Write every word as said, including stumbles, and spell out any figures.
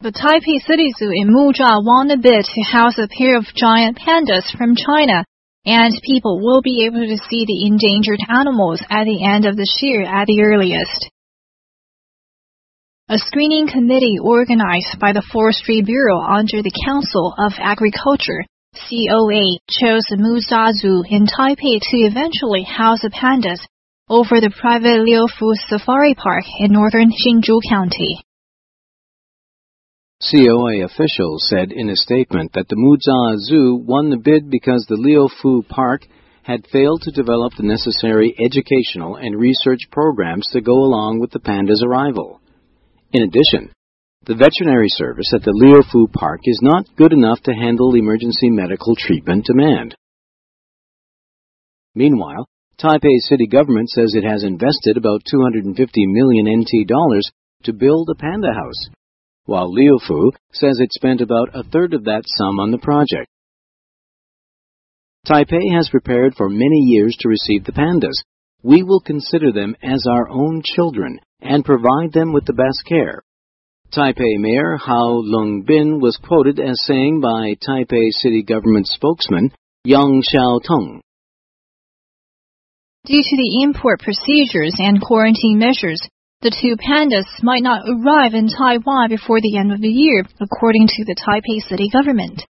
The Taipei City Zoo in Muzhou won a bid to house a pair of giant pandas from China, and people will be able to see the endangered animals at the end of this year at the earliest. A screening committee organized by the Forestry Bureau under the Council of Agriculture, C O A, chose the Muzhou Zoo in Taipei to eventually house the pandas over the private Liufu Safari Park in northern Hsinchu County. C O A officials said in a statement that the Muzhou Zoo won the bid because the Liufu Park had failed to develop the necessary educational and research programs to go along with the pandas' arrival. In addition, the veterinary service at the Liufu Park is not good enough to handle emergency medical treatment demand. Meanwhile, Taipei city government says it has invested about two hundred fifty million N T dollars to build a panda house, while Liufu says it spent about a third of that sum on the project. Taipei has prepared for many years to receive the pandas. We will consider them as our own children and provide them with the best care. Taipei Mayor Hao Longbin was quoted as saying by Taipei city government spokesman Yang Xiaotong. Due to the import procedures and quarantine measures, the two pandas might not arrive in Taiwan before the end of the year, according to the Taipei city government.